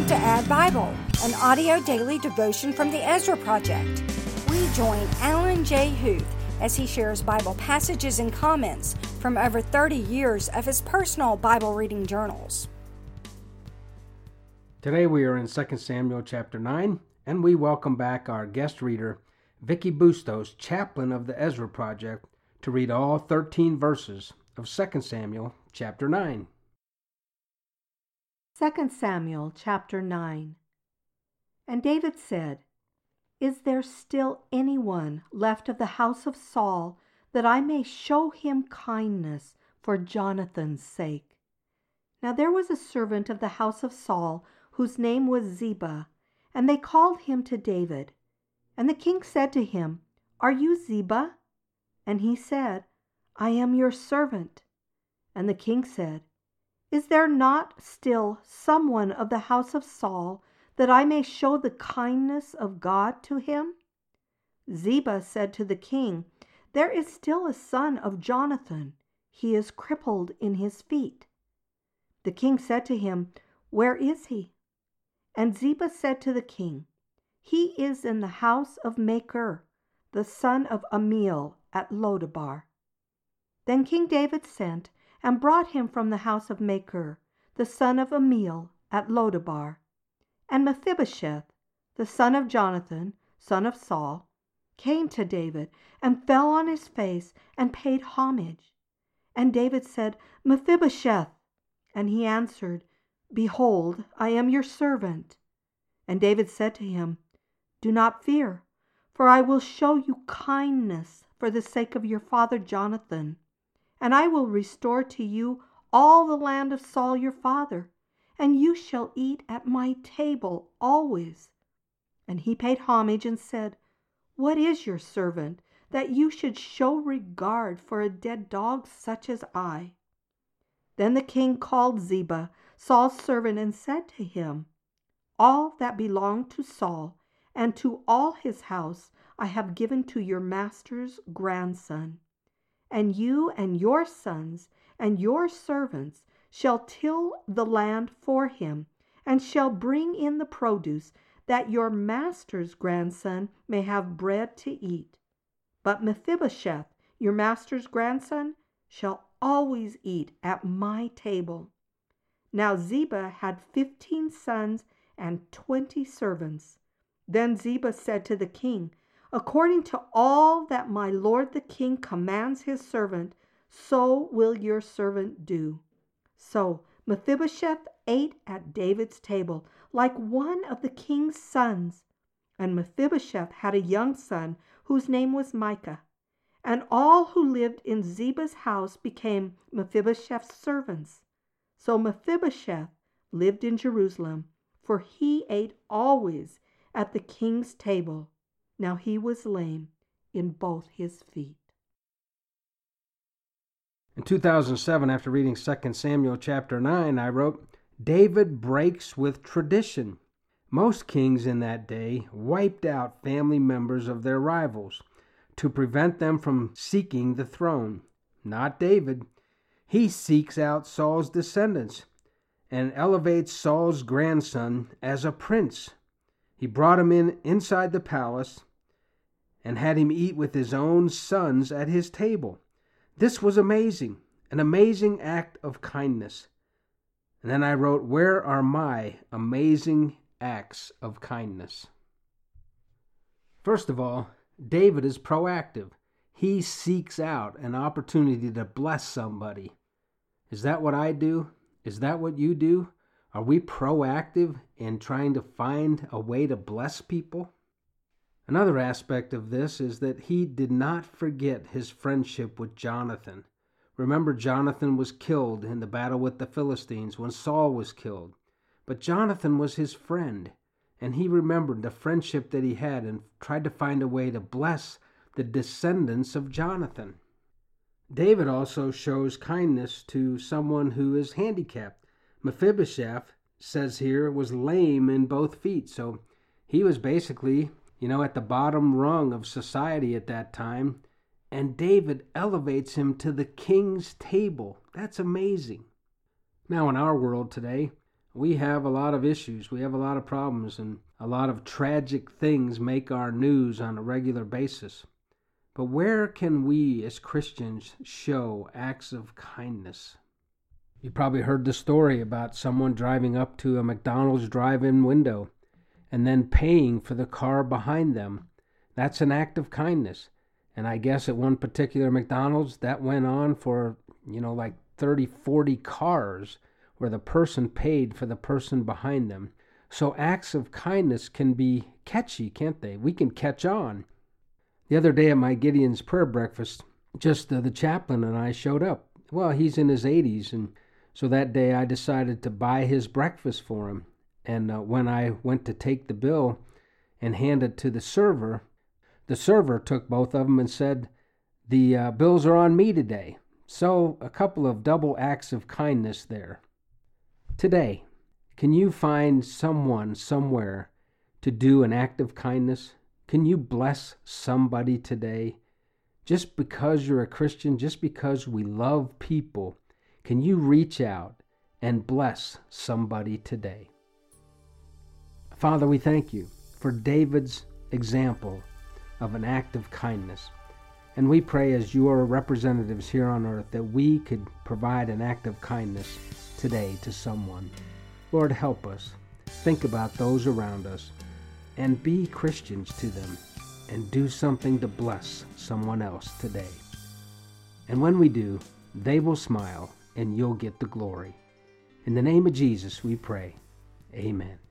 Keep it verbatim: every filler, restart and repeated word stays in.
Welcome to Add Bible, an audio daily devotion from the Ezra Project. We join Alan J. Huth as he shares Bible passages and comments from over thirty years of his personal Bible reading journals. Today we are in Second Samuel chapter nine, and we welcome back our guest reader, Vicky Bustos, chaplain of the Ezra Project, to read all thirteen verses of Second Samuel chapter nine. Second Samuel chapter nine. And David said, Is there still anyone left of the house of Saul, that I may show him kindness for Jonathan's sake? Now there was a servant of the house of Saul, whose name was Ziba, and they called him to David. And the king said to him, Are you Ziba? And he said, I am your servant. And the king said, Is there not still someone of the house of Saul, that I may show the kindness of God to him? Ziba said to the king, There is still a son of Jonathan. He is crippled in his feet. The king said to him, Where is he? And Ziba said to the king, He is in the house of Machir, the son of Ammiel, at Lodabar. Then King David sent and brought him from the house of Machir, the son of Ammiel, at Lodabar. And Mephibosheth, the son of Jonathan, son of Saul, came to David and fell on his face and paid homage. And David said, Mephibosheth. And he answered, Behold, I am your servant. And David said to him, Do not fear, for I will show you kindness for the sake of your father Jonathan. And I will restore to you all the land of Saul your father, and you shall eat at my table always. And he paid homage and said, What is your servant, that you should show regard for a dead dog such as I? Then the king called Ziba, Saul's servant, and said to him, All that belonged to Saul and to all his house I have given to your master's grandson. And you and your sons and your servants shall till the land for him, and shall bring in the produce, that your master's grandson may have bread to eat. But Mephibosheth, your master's grandson, shall always eat at my table. Now Ziba had fifteen sons and twenty servants. Then Ziba said to the king, According to all that my lord the king commands his servant, so will your servant do. So Mephibosheth ate at David's table like one of the king's sons. And Mephibosheth had a young son whose name was Micah. And all who lived in Ziba's house became Mephibosheth's servants. So Mephibosheth lived in Jerusalem, for he ate always at the king's table. Now he was lame in both his feet. In two thousand seven, after reading Second Samuel chapter nine, I wrote, David breaks with tradition. Most kings in that day wiped out family members of their rivals to prevent them from seeking the throne. Not David. He seeks out Saul's descendants and elevates Saul's grandson as a prince. He brought him in inside the palace and had him eat with his own sons at his table. This was amazing, an amazing act of kindness. And then I wrote, Where are my amazing acts of kindness? First of all, David is proactive. He seeks out an opportunity to bless somebody. Is that what I do? Is that what you do? Are we proactive in trying to find a way to bless people? Another aspect of this is that he did not forget his friendship with Jonathan. Remember, Jonathan was killed in the battle with the Philistines when Saul was killed. But Jonathan was his friend, and he remembered the friendship that he had and tried to find a way to bless the descendants of Jonathan. David also shows kindness to someone who is handicapped. Mephibosheth, says here, was lame in both feet, so he was basically, you know, at the bottom rung of society at that time, and David elevates him to the king's table. That's amazing. Now, in our world today, We have a lot of issues. We have a lot of problems, and a lot of tragic things make our news on a regular basis. But where can we as Christians show acts of kindness? You probably heard the story about someone driving up to a McDonald's drive-in window and then paying for the car behind them. That's an act of kindness. And I guess at one particular McDonald's, that went on for, you know, like thirty, forty cars where the person paid for the person behind them. So acts of kindness can be catchy, can't they? We can catch on. The other day at my Gideon's prayer breakfast, just uh, the chaplain and I showed up. Well, he's in his eighties, and so that day I decided to buy his breakfast for him. And uh, when I went to take the bill and hand it to the server, the server took both of them and said, the uh, bills are on me today. So a couple of double acts of kindness there. Today, can you find someone somewhere to do an act of kindness? Can you bless somebody today? Just because you're a Christian, just because we love people, can you reach out and bless somebody today? Father, we thank you for David's example of an act of kindness. And we pray as your representatives here on earth that we could provide an act of kindness today to someone. Lord, help us think about those around us and be Christians to them and do something to bless someone else today. And when we do, they will smile and you'll get the glory. In the name of Jesus we pray. Amen.